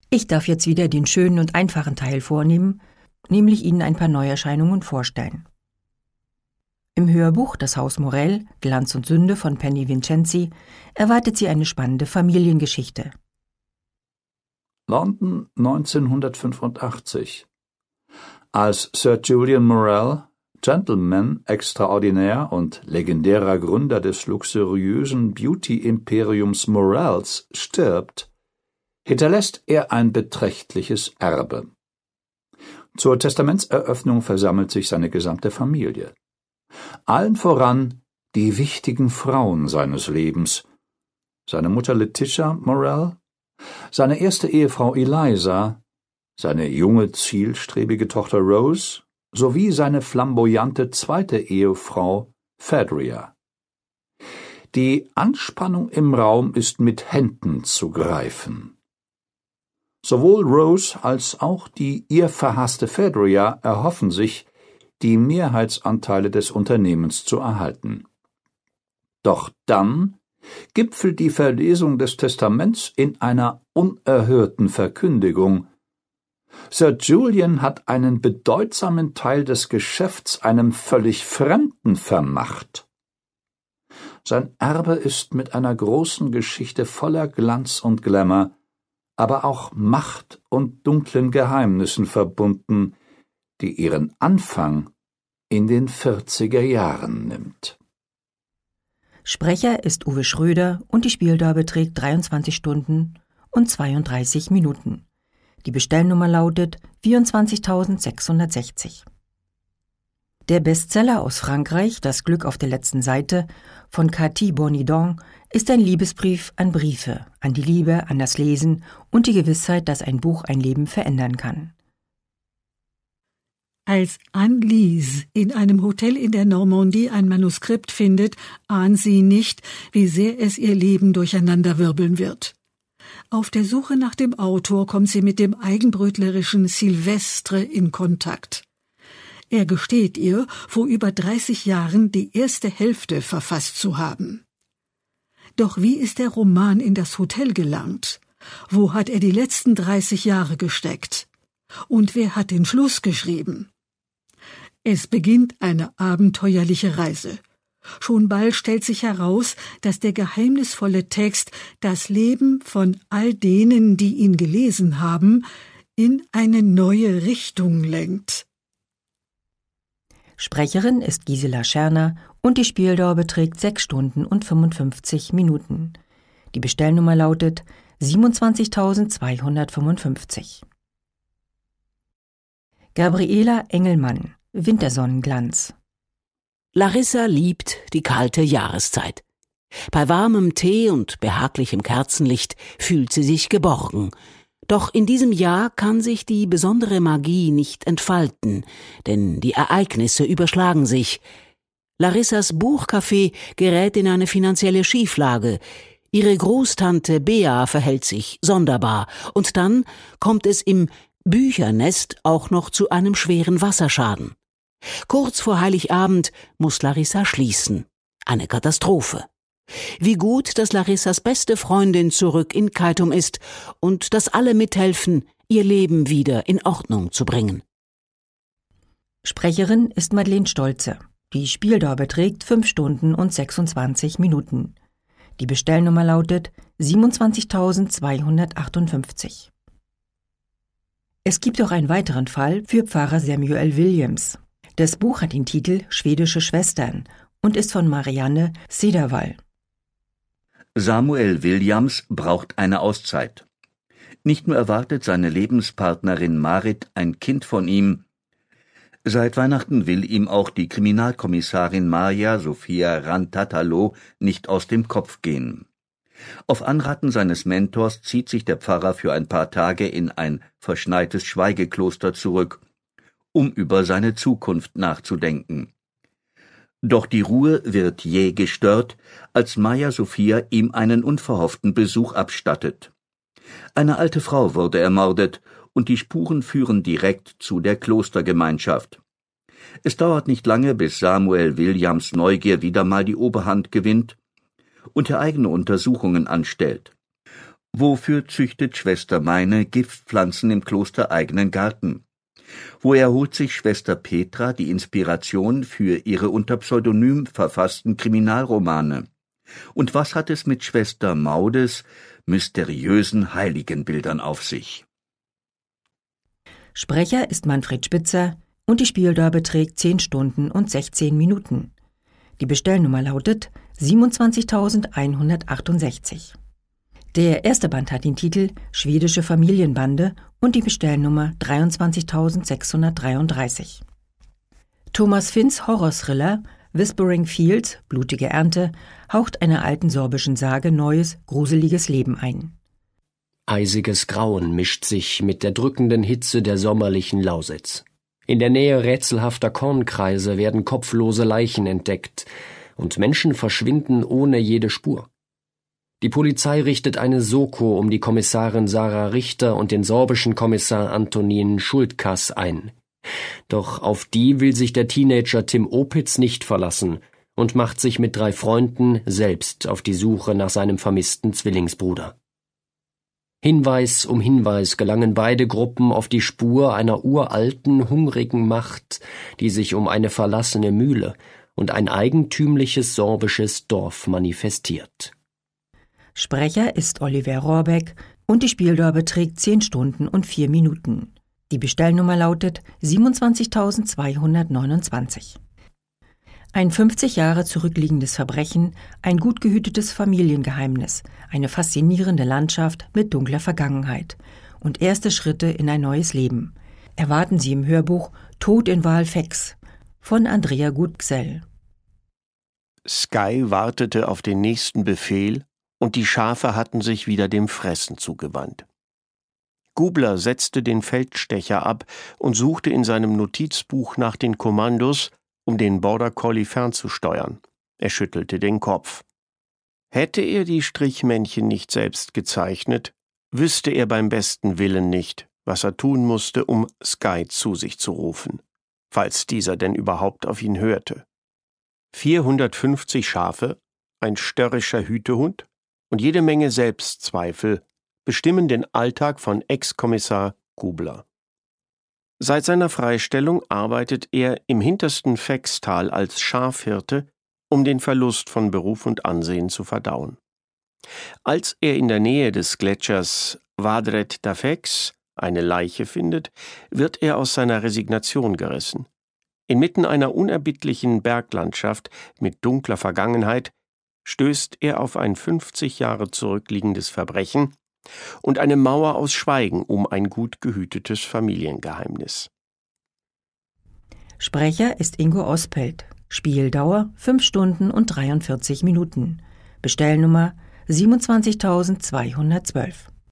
Ich darf jetzt wieder den schönen und einfachen Teil vornehmen, nämlich Ihnen ein paar Neuerscheinungen vorstellen. Im Hörbuch Das Haus Morell, Glanz und Sünde von Penny Vincenzi erwartet Sie eine spannende Familiengeschichte. London 1985. Als Sir Julian Morell, Gentleman extraordinär und legendärer Gründer des luxuriösen Beauty-Imperiums Morells, stirbt, hinterlässt er ein beträchtliches Erbe. Zur Testamentseröffnung versammelt sich seine gesamte Familie. Allen voran die wichtigen Frauen seines Lebens: seine Mutter Letitia Morell, seine erste Ehefrau Eliza, seine junge, zielstrebige Tochter Rose sowie seine flamboyante zweite Ehefrau Phaedria. Die Anspannung im Raum ist mit Händen zu greifen. Sowohl Rose als auch die ihr verhasste Phaedria erhoffen sich, die Mehrheitsanteile des Unternehmens zu erhalten. Doch dann gipfelt die Verlesung des Testaments in einer unerhörten Verkündigung: Sir Julian hat einen bedeutsamen Teil des Geschäfts einem völlig Fremden vermacht. Sein Erbe ist mit einer großen Geschichte voller Glanz und Glamour, aber auch Macht und dunklen Geheimnissen verbunden, die ihren Anfang in den 40er Jahren nimmt. Sprecher ist Uwe Schröder und die Spieldauer beträgt 23 Stunden und 32 Minuten. Die Bestellnummer lautet 24.660. Der Bestseller aus Frankreich, Das Glück auf der letzten Seite, von Cathy Bonidon, ist ein Liebesbrief an Briefe, an die Liebe, an das Lesen und die Gewissheit, dass ein Buch ein Leben verändern kann. Als Anne-Lise in einem Hotel in der Normandie ein Manuskript findet, ahnt sie nicht, wie sehr es ihr Leben durcheinanderwirbeln wird. Auf der Suche nach dem Autor kommt sie mit dem eigenbrötlerischen Silvestre in Kontakt. Er gesteht ihr, vor über 30 Jahren die erste Hälfte verfasst zu haben. Doch wie ist der Roman in das Hotel gelangt? Wo hat er die letzten 30 Jahre gesteckt? Und wer hat den Schluss geschrieben? Es beginnt eine abenteuerliche Reise. Schon bald stellt sich heraus, dass der geheimnisvolle Text das Leben von all denen, die ihn gelesen haben, in eine neue Richtung lenkt. Sprecherin ist Gisela Scherner und die Spieldauer beträgt 6 Stunden und 55 Minuten. Die Bestellnummer lautet 27.255. Gabriela Engelmann, Wintersonnenglanz. Larissa liebt die kalte Jahreszeit. Bei warmem Tee und behaglichem Kerzenlicht fühlt sie sich geborgen. Doch in diesem Jahr kann sich die besondere Magie nicht entfalten, denn die Ereignisse überschlagen sich. Larissas Buchcafé gerät in eine finanzielle Schieflage. Ihre Großtante Bea verhält sich sonderbar. Und dann kommt es im Büchernest auch noch zu einem schweren Wasserschaden. Kurz vor Heiligabend muss Larissa schließen. Eine Katastrophe. Wie gut, dass Larissas beste Freundin zurück in Keitum ist und dass alle mithelfen, ihr Leben wieder in Ordnung zu bringen. Sprecherin ist Madeleine Stolze. Die Spieldauer beträgt 5 Stunden und 26 Minuten. Die Bestellnummer lautet 27.258. Es gibt auch einen weiteren Fall für Pfarrer Samuel Williams. Das Buch hat den Titel Schwedische Schwestern und ist von Marianne Cederwall. Samuel Williams braucht eine Auszeit. Nicht nur erwartet seine Lebenspartnerin Marit ein Kind von ihm, seit Weihnachten will ihm auch die Kriminalkommissarin Maja Sophia Rantatalo nicht aus dem Kopf gehen. Auf Anraten seines Mentors zieht sich der Pfarrer für ein paar Tage in ein verschneites Schweigekloster zurück, um über seine Zukunft nachzudenken. Doch die Ruhe wird jäh gestört, als Maja Sophia ihm einen unverhofften Besuch abstattet. Eine alte Frau wurde ermordet und die Spuren führen direkt zu der Klostergemeinschaft. Es dauert nicht lange, bis Samuel Williams Neugier wieder mal die Oberhand gewinnt und er eigene Untersuchungen anstellt. Wofür züchtet Schwester Meine Giftpflanzen im klostereigenen Garten? Woher holt sich Schwester Petra die Inspiration für ihre unter Pseudonym verfassten Kriminalromane? Und was hat es mit Schwester Maudes mysteriösen Heiligenbildern auf sich? Sprecher ist Manfred Spitzer und die Spieldauer beträgt 10 Stunden und 16 Minuten. Die Bestellnummer lautet 27.168. Der erste Band hat den Titel Schwedische Familienbande und die Bestellnummer 23.633. Thomas Finns Horror-Thriller Whispering Fields, blutige Ernte, haucht einer alten sorbischen Sage neues, gruseliges Leben ein. Eisiges Grauen mischt sich mit der drückenden Hitze der sommerlichen Lausitz. In der Nähe rätselhafter Kornkreise werden kopflose Leichen entdeckt und Menschen verschwinden ohne jede Spur. Die Polizei richtet eine Soko um die Kommissarin Sarah Richter und den sorbischen Kommissar Antonin Schuldkas ein. Doch auf die will sich der Teenager Tim Opitz nicht verlassen und macht sich mit 3 Freunden selbst auf die Suche nach seinem vermissten Zwillingsbruder. Hinweis um Hinweis gelangen beide Gruppen auf die Spur einer uralten, hungrigen Macht, die sich um eine verlassene Mühle und ein eigentümliches sorbisches Dorf manifestiert. Sprecher ist Oliver Rohrbeck und die Spieldauer beträgt 10 Stunden und 4 Minuten. Die Bestellnummer lautet 27.229. Ein 50 Jahre zurückliegendes Verbrechen, ein gut gehütetes Familiengeheimnis, eine faszinierende Landschaft mit dunkler Vergangenheit und erste Schritte in ein neues Leben. Erwarten Sie im Hörbuch Tod in Walfex von Andrea Gutgsell. Sky wartete auf den nächsten Befehl und die Schafe hatten sich wieder dem Fressen zugewandt. Gubler setzte den Feldstecher ab und suchte in seinem Notizbuch nach den Kommandos, um den Border Collie fernzusteuern. Er schüttelte den Kopf. Hätte er die Strichmännchen nicht selbst gezeichnet, wüsste er beim besten Willen nicht, was er tun musste, um Sky zu sich zu rufen, falls dieser denn überhaupt auf ihn hörte. 450 Schafe, ein störrischer Hütehund und jede Menge Selbstzweifel bestimmen den Alltag von Ex-Kommissar Gubler. Seit seiner Freistellung arbeitet er im hintersten Fex-Tal als Schafhirte, um den Verlust von Beruf und Ansehen zu verdauen. Als er in der Nähe des Gletschers Vadret da Fex eine Leiche findet, wird er aus seiner Resignation gerissen. Inmitten einer unerbittlichen Berglandschaft mit dunkler Vergangenheit stößt er auf ein 50 Jahre zurückliegendes Verbrechen und eine Mauer aus Schweigen um ein gut gehütetes Familiengeheimnis. Sprecher ist Ingo Ospelt. Spieldauer 5 Stunden und 43 Minuten. Bestellnummer 27.212.